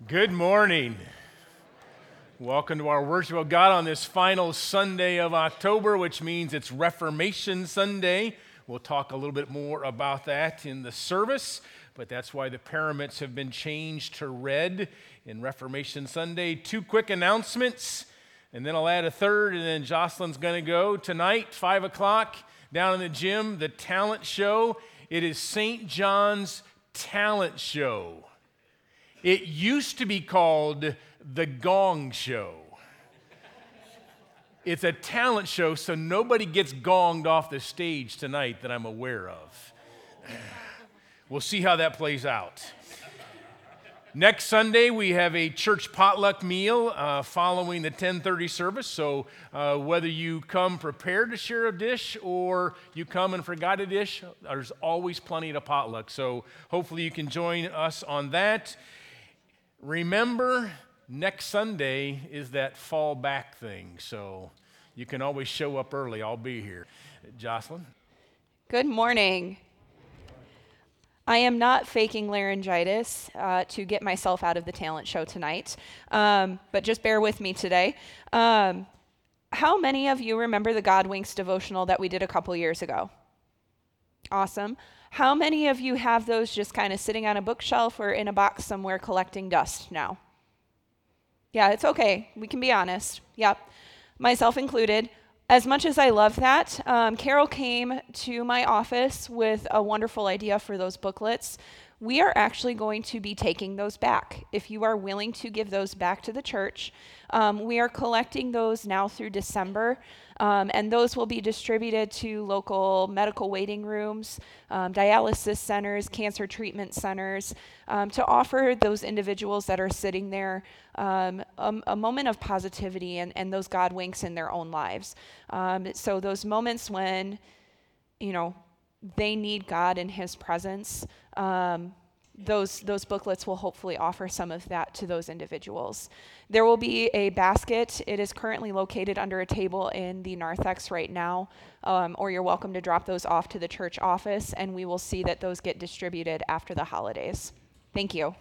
Good morning. Welcome to our worship of God on this final Sunday of October, which means it's Reformation Sunday. We'll talk a little bit more about that in the service, but that's why the pyramids have been changed to red in Reformation Sunday. Two quick announcements, and then I'll add a third, and then Jocelyn's going to go tonight, 5 o'clock, down in the gym, the talent show. It is St. John's Talent Show. It used to be called The Gong Show. It's a talent show, so nobody gets gonged off the stage tonight that I'm aware of. We'll see how that plays out. Next Sunday, we have a church potluck meal following the 10:30 service, so whether you come prepared to share a dish or you come and forgot a dish, there's always plenty to potluck, so hopefully you can join us on that. Remember, next Sunday is that fall back thing, so you can always show up early. I'll be here. Jocelyn? Good morning. I am not faking laryngitis to get myself out of the talent show tonight, but just bear with me today. How many of you remember the God Winks devotional that we did a couple years ago? Awesome. How many of you have those just kind of sitting on a bookshelf or in a box somewhere collecting dust now? Yeah, it's okay. We can be honest. Yep, myself included. As much as I love that, Carol came to my office with a wonderful idea for those booklets. We are actually going to be taking those back. If you are willing to give those back to the church, we are collecting those now through December, and those will be distributed to local medical waiting rooms, dialysis centers, cancer treatment centers, to offer those individuals that are sitting there a moment of positivity and those God winks in their own lives. So those moments when, they need God in His presence, those booklets will hopefully offer some of that to those individuals. There will be a basket. It is currently located under a table in the narthex right now, or you're welcome to drop those off to the church office, and we will see that those get distributed after the holidays. Thank you.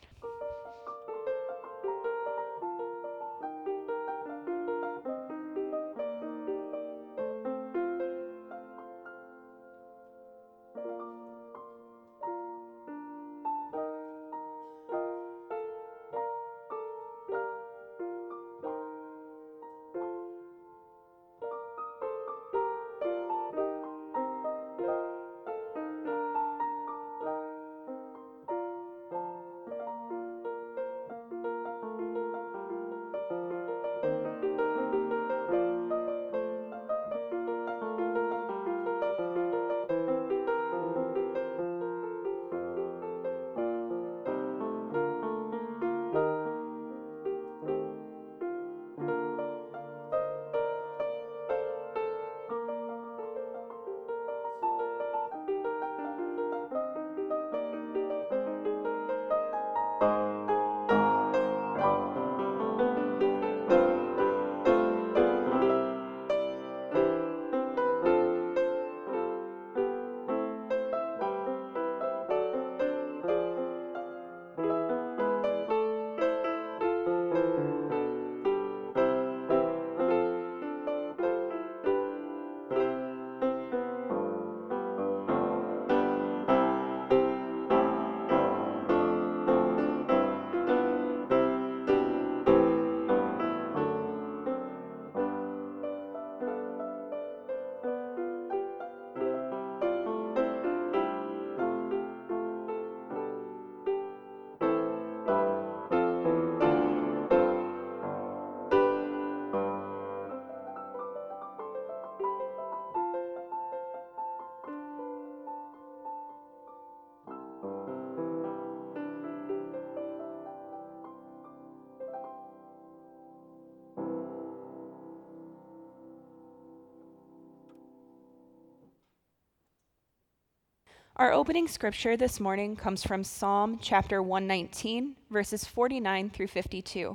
Our opening scripture this morning comes from Psalm chapter 119, verses 49 through 52.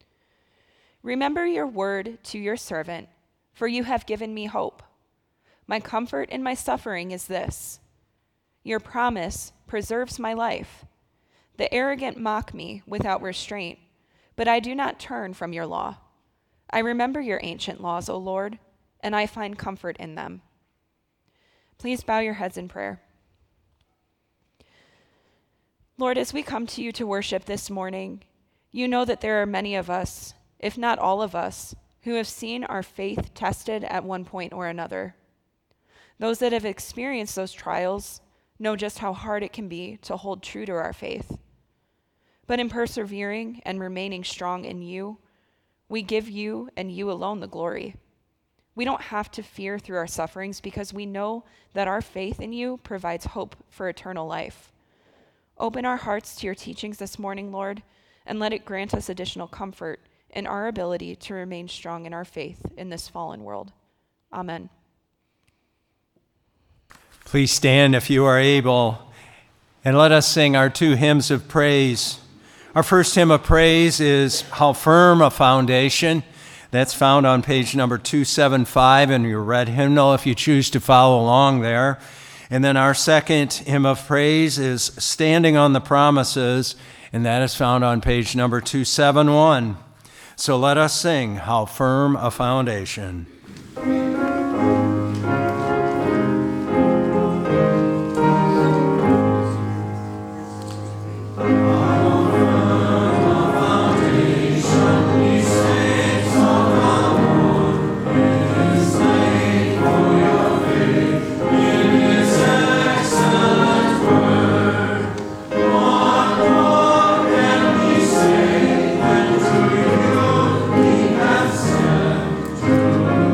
Remember your word to your servant, for you have given me hope. My comfort in my suffering is this: your promise preserves my life. The arrogant mock me without restraint, but I do not turn from your law. I remember your ancient laws, O Lord, and I find comfort in them. Please bow your heads in prayer. Lord, as we come to you to worship this morning, you know that there are many of us, if not all of us, who have seen our faith tested at one point or another. Those that have experienced those trials know just how hard it can be to hold true to our faith. But in persevering and remaining strong in you, we give you and you alone the glory. We don't have to fear through our sufferings because we know that our faith in you provides hope for eternal life. Open our hearts to your teachings this morning, Lord, and let it grant us additional comfort in our ability to remain strong in our faith in this fallen world. Amen. Please stand if you are able, and let us sing our two hymns of praise. Our first hymn of praise is How Firm a Foundation. That's found on page number 275 in your red hymnal if you choose to follow along there. And then our second hymn of praise is Standing on the Promises, and that is found on page number 271. So let us sing How Firm a Foundation. True.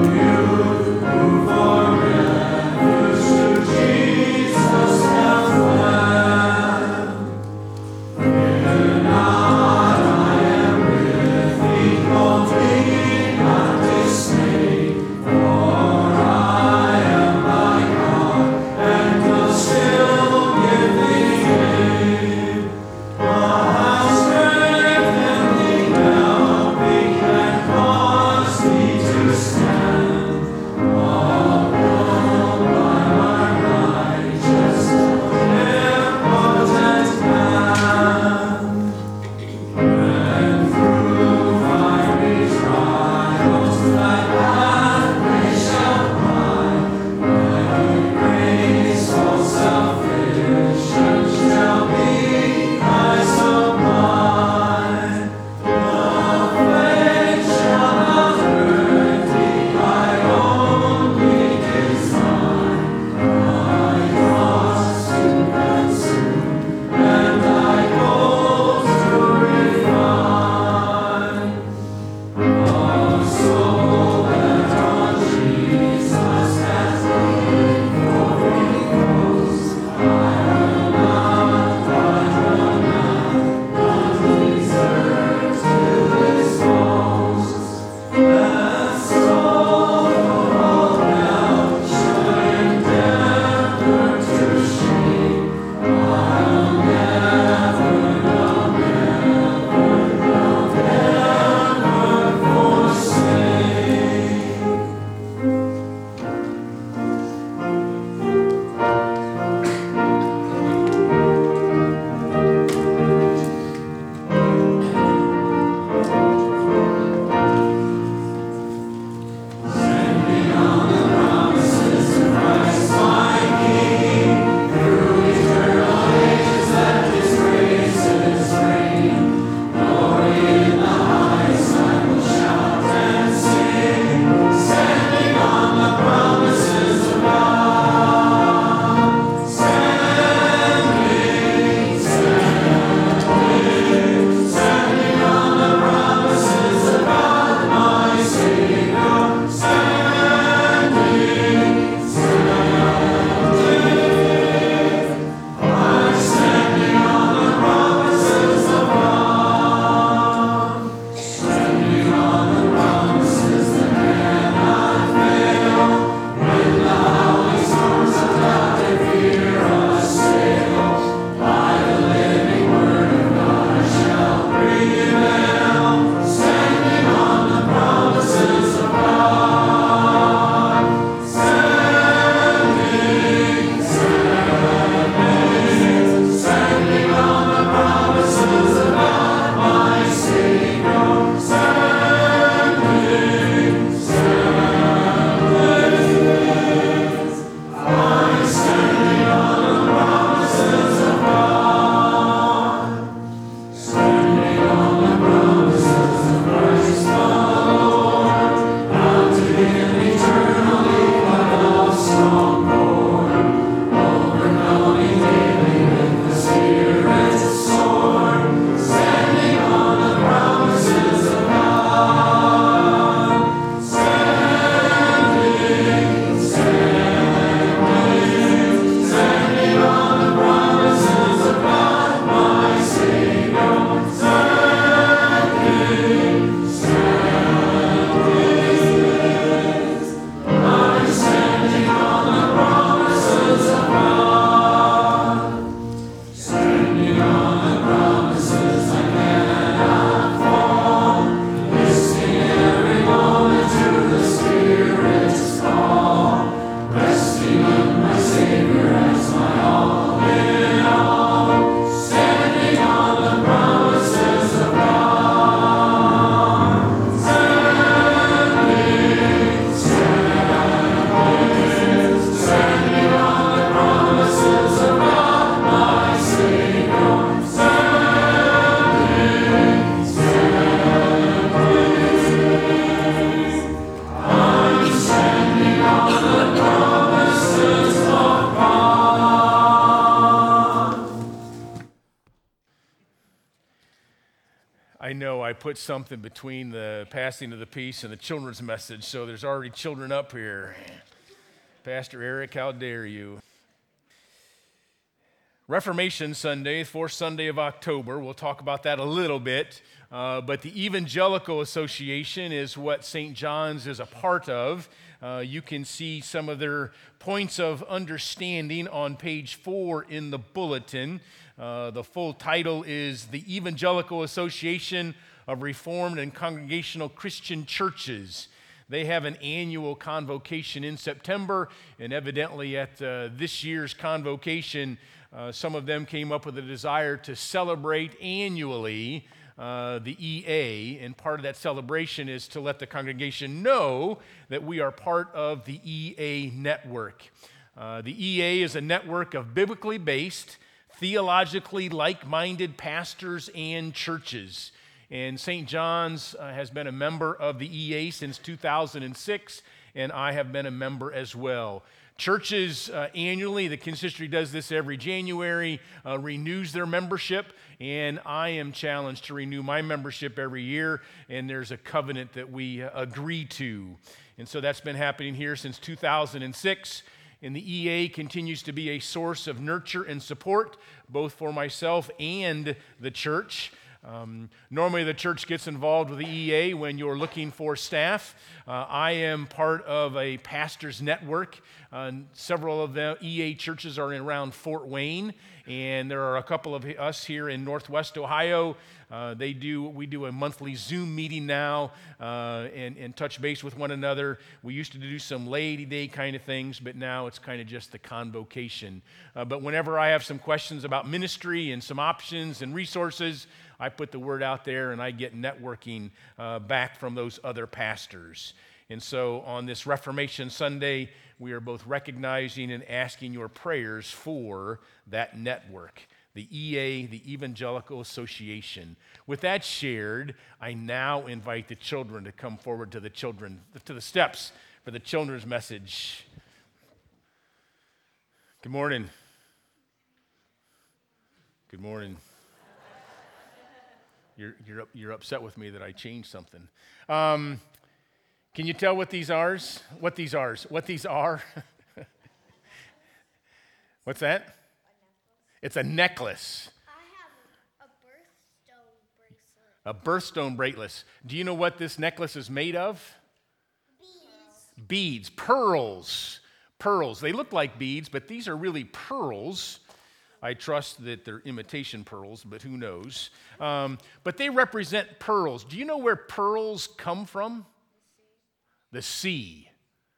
I know I put something between the passing of the peace and the children's message, so there's already children up here. Pastor Eric, how dare you? Reformation Sunday, fourth Sunday of October. We'll talk about that a little bit. But the Evangelical Association is what St. John's is a part of. You can see some of their points of understanding on page 4 in the bulletin. The full title is The Evangelical Association of Reformed and Congregational Christian Churches. They have an annual convocation in September, and evidently at this year's convocation, some of them came up with a desire to celebrate annually the EA, and part of that celebration is to let the congregation know that we are part of the EA network. The EA is a network of biblically based, theologically like-minded pastors and churches. And St. John's has been a member of the EA since 2006, and I have been a member as well. Churches annually, the consistory does this every January, renews their membership, and I am challenged to renew my membership every year, and there's a covenant that we agree to. And so that's been happening here since 2006, and the EA continues to be a source of nurture and support, both for myself and the church. Normally the church gets involved with the EA when you're looking for staff. I am part of a pastor's network. Several of the EA churches are around Fort Wayne, and there are a couple of us here in Northwest Ohio. We do a monthly Zoom meeting now and touch base with one another. We used to do some Laity Day kind of things, but now it's kind of just the convocation. But whenever I have some questions about ministry and some options and resources, I put the word out there and I get networking back from those other pastors. And so on this Reformation Sunday, we are both recognizing and asking your prayers for that network, the EA, the Evangelical Association. With that shared, I now invite the children to come forward to the steps for the children's message. Good morning. Good morning. You're upset with me that I changed something. Can you tell what these are? What these are? What's that? It's a necklace. I have a birthstone bracelet. A birthstone bracelet. Do you know what this necklace is made of? Beads. Pearls. They look like beads, but these are really pearls. I trust that they're imitation pearls, but who knows? But they represent pearls. Do you know where pearls come from? The sea.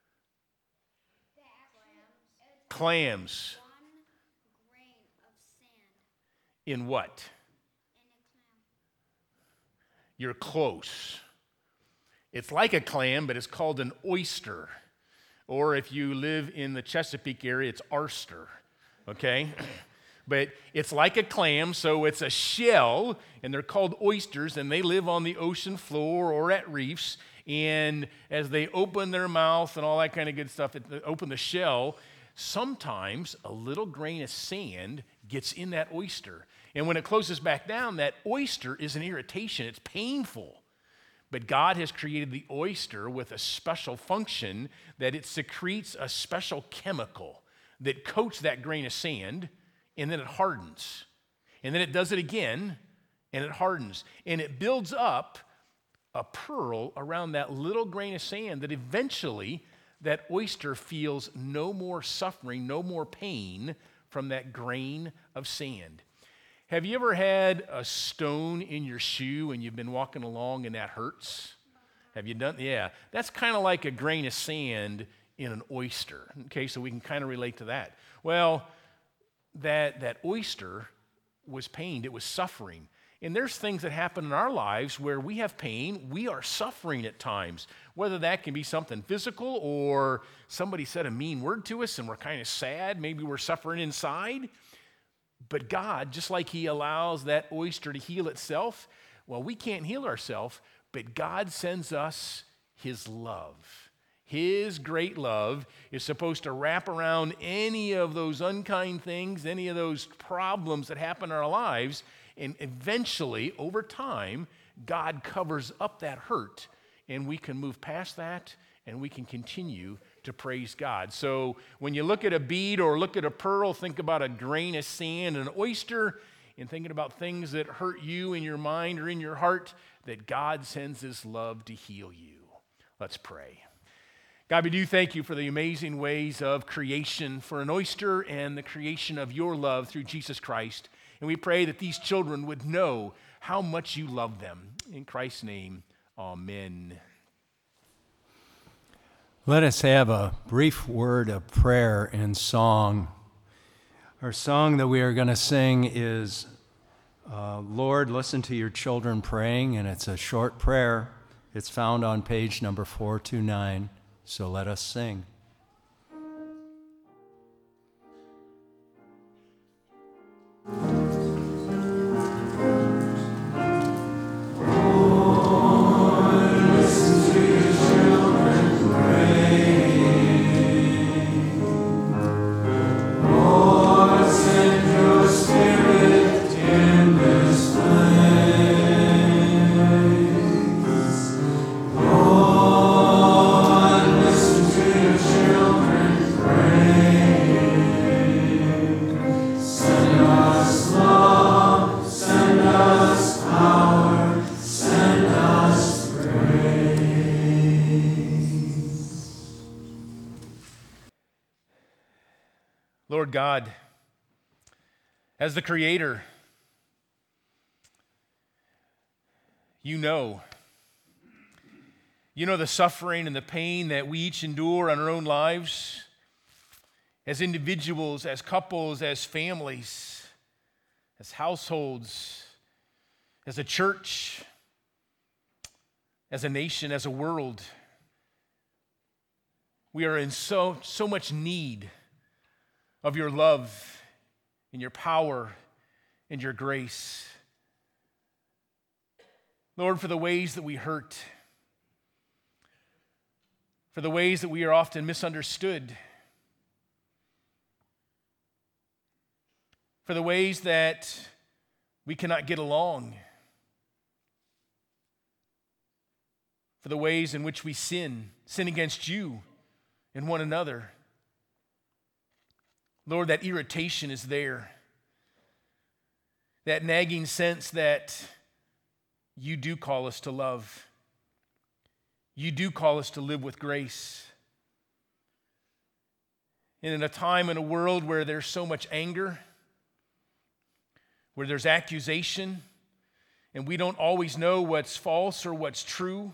Clams. 1 grain of sand. In what? In a clam. You're close. It's like a clam, but it's called an oyster. Or if you live in the Chesapeake area, it's arster. Okay? But it's like a clam, so it's a shell, and they're called oysters, and they live on the ocean floor or at reefs. And as they open their mouth and all that kind of good stuff, they open the shell, sometimes a little grain of sand gets in that oyster. And when it closes back down, that oyster is an irritation. It's painful. But God has created the oyster with a special function that it secretes a special chemical that coats that grain of sand, and then it hardens. And then it does it again, and it hardens. And it builds up a pearl around that little grain of sand that eventually that oyster feels no more suffering, no more pain from that grain of sand. Have you ever had a stone in your shoe and you've been walking along and that hurts? Have you done? Yeah. That's kind of like a grain of sand in an oyster. Okay, so we can kind of relate to that. Well, that oyster was pained. It was suffering. And there's things that happen in our lives where we have pain, we are suffering at times, whether that can be something physical or somebody said a mean word to us and we're kind of sad, maybe we're suffering inside. But God, just like He allows that oyster to heal itself, well, we can't heal ourselves, but God sends us His love, His great love is supposed to wrap around any of those unkind things, any of those problems that happen in our lives, and eventually, over time, God covers up that hurt, and we can move past that, and we can continue to praise God. So when you look at a bead or look at a pearl, think about a grain of sand, an oyster, and thinking about things that hurt you in your mind or in your heart, that God sends His love to heal you. Let's pray. God, we do thank you for the amazing ways of creation, for an oyster and the creation of your love through Jesus Christ. And we pray that these children would know how much you love them. In Christ's name, amen. Let us have a brief word of prayer and song. Our song that we are going to sing is, Lord, listen to your children praying, and it's a short prayer. It's found on page number 429. So let us sing. Lord God, as the Creator, you know the suffering and the pain that we each endure in our own lives as individuals, as couples, as families, as households, as a church, as a nation, as a world. We are in so much need of your love and your power and your grace. Lord, for the ways that we hurt, for the ways that we are often misunderstood, for the ways that we cannot get along, for the ways in which we sin against you and one another. Lord, that irritation is there. That nagging sense that you do call us to love. You do call us to live with grace. And in a time in a world where there's so much anger, where there's accusation, and we don't always know what's false or what's true,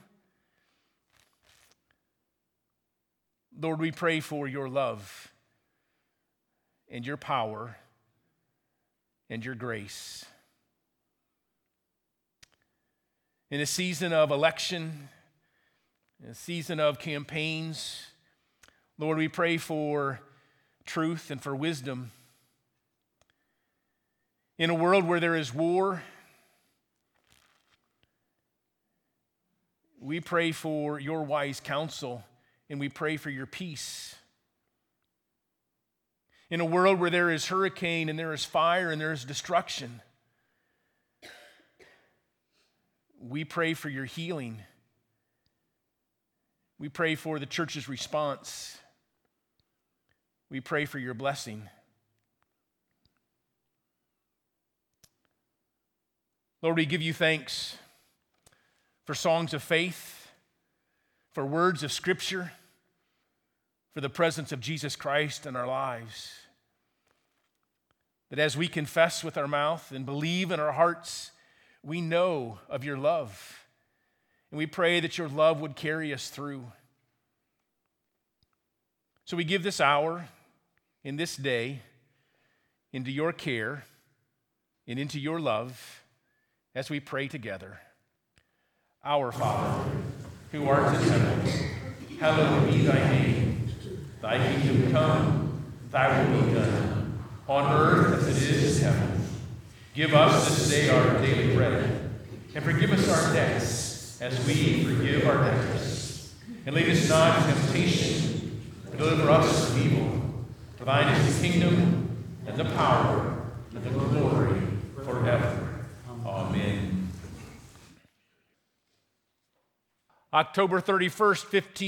Lord, we pray for your love and your power and your grace. In a season of election, in a season of campaigns, Lord, we pray for truth and for wisdom. In a world where there is war, we pray for your wise counsel and we pray for your peace. In a world where there is hurricane and there is fire and there is destruction, we pray for your healing. We pray for the church's response. We pray for your blessing. Lord, we give you thanks for songs of faith, for words of Scripture, for the presence of Jesus Christ in our lives. That as we confess with our mouth and believe in our hearts, we know of your love. And we pray that your love would carry us through. So we give this hour and this day into your care and into your love as we pray together. Our Father, who art in heaven, hallowed be thy name. Thy kingdom come, thy will be done, on earth as it is in heaven. Give us this day our daily bread, and forgive us our debts, as we forgive our debtors. And lead us not into temptation, but deliver us from evil. For thine is the kingdom, and the power, and the glory forever. Amen. October 31st,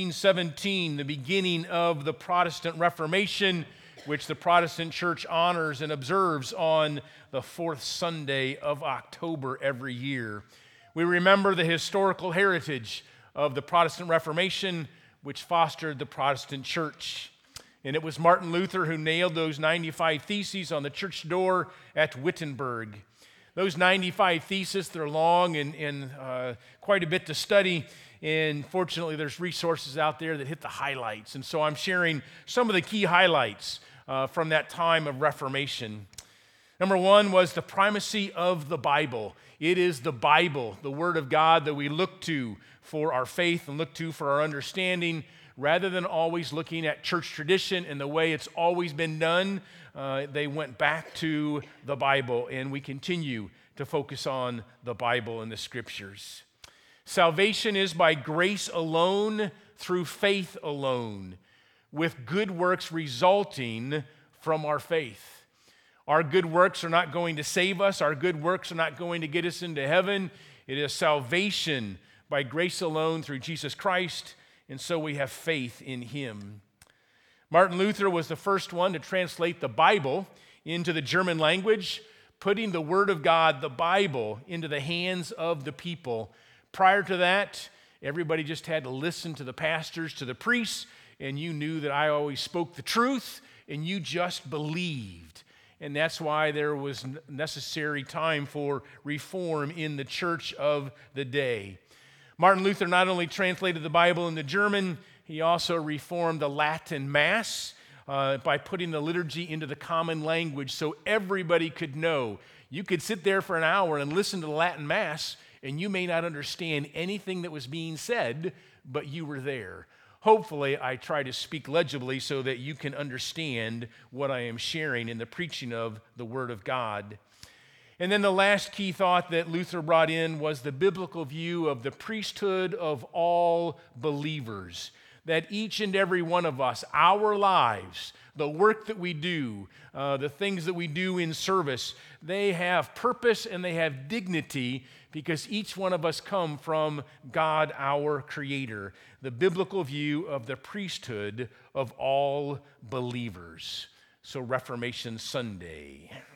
1517, the beginning of the Protestant Reformation, which the Protestant Church honors and observes on the fourth Sunday of October every year. We remember the historical heritage of the Protestant Reformation, which fostered the Protestant Church. And it was Martin Luther who nailed those 95 theses on the church door at Wittenberg. Those 95 theses, they're long and quite a bit to study. And fortunately, there's resources out there that hit the highlights. And so I'm sharing some of the key highlights from that time of Reformation. Number one was the primacy of the Bible. It is the Bible, the Word of God, that we look to for our faith and look to for our understanding, rather than always looking at church tradition and the way it's always been done. They went back to the Bible, and we continue to focus on the Bible and the Scriptures. Salvation is by grace alone, through faith alone, with good works resulting from our faith. Our good works are not going to save us. Our good works are not going to get us into heaven. It is salvation by grace alone through Jesus Christ, and so we have faith in Him. Martin Luther was the first one to translate the Bible into the German language, putting the Word of God, the Bible, into the hands of the people. Prior to that, everybody just had to listen to the pastors, to the priests, and you knew that I always spoke the truth, and you just believed. And that's why there was necessary time for reform in the church of the day. Martin Luther not only translated the Bible into German, he also reformed the Latin Mass by putting the liturgy into the common language so everybody could know. You could sit there for an hour and listen to the Latin Mass, and you may not understand anything that was being said, but you were there. Hopefully, I try to speak legibly so that you can understand what I am sharing in the preaching of the Word of God. And then the last key thought that Luther brought in was the biblical view of the priesthood of all believers. That each and every one of us, our lives, the work that we do, the things that we do in service, they have purpose and they have dignity because each one of us come from God, our Creator. The biblical view of the priesthood of all believers. So Reformation Sunday.